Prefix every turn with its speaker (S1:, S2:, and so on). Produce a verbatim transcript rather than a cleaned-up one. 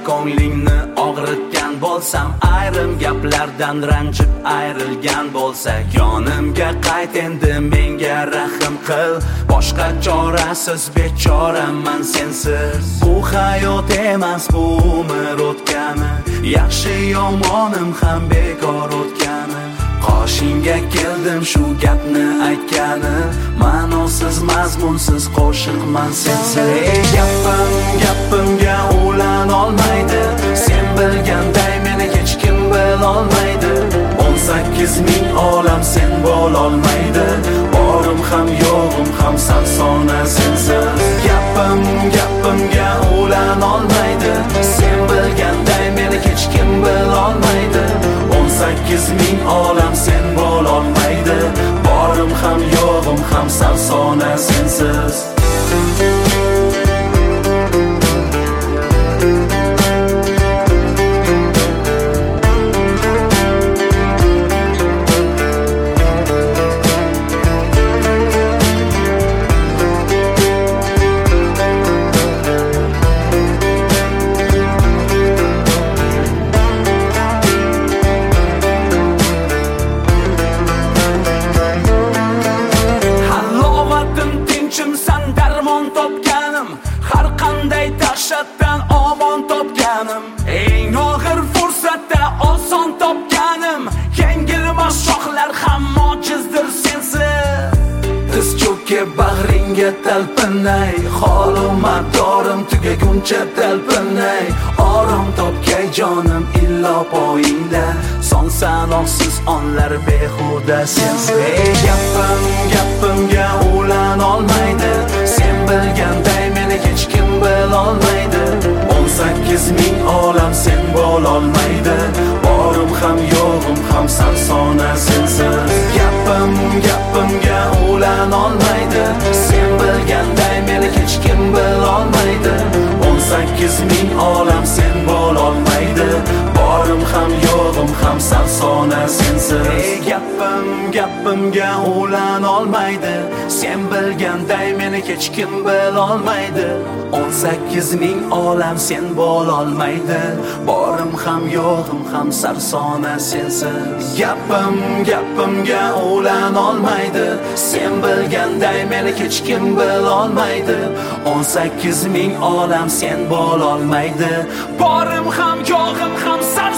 S1: ko'nglingni og'ritgan bo'lsam, ayrim gaplardan ranjib ayrilgan bo'lsak, yonimga qayt endi, menga rahim qil. Boshqa chorasiz bechoraman sensiz. Bu hayot emas, bu umr o'tgani, yaxshi yomonim ham bekor o'tgani. Qoshingga keldim shu gapni aytgani, ma'nosiz mazmunsiz qo'shiqman sensiz. Ey gapim gapimga ulan olmaydi, sen bilganday meni hech kim bilolmaydi. o'n sakkiz ming olam sen bo'lolmaydi, borim ham yo'g'im ham sarsona sensiz. Gapim gapimga ulan olmaydi, sen bilganday meni hech kim bilolmaydi. o'n sakkiz ming olam sen bo'lolmaydi, borim ham yo'g'im ham sarsona sensiz. Har qanday dahshatdan omon topganim, eng og'ir fursatda oson topganim. Yengilmas shoxlar ham mojizdir sensiz. Tiz cho'kib bag'ringga talpinay, holim madorim tugaguncha talpinay. Orom topgay jonim illo poyingda, son sanoqsiz onlar behuda sensiz. Ey gapim gapimga ulan olmaydi, sen bilganday meni hech kim bilolmaydi. o'n sakkiz ming olam sen bo'lolmaydi, borim ham yo'g'im ham sarsona sensiz. Gapim gapimga ulan olmaydi, sen bilganday meni hech kim bilolmaydi. o'n sakkiz ming olam sen bo'lolmaydi, borim ham yo'g'im ham sarsona sensiz. Ey gapim gapimga ulan olmaydi, sen bilganday meni hech kim bilolmaydi. o'n sakkiz ming olam sen bo'lolmaydi, borim ham yo'g'im ham sarsona sensiz. Gapim gapimga ulan olmaydi, sen bilganday meni hech kim bilolmaydi. o'n sakkiz ming olam sen bo'lolmaydi, borim ham yo'g'im ham sarsona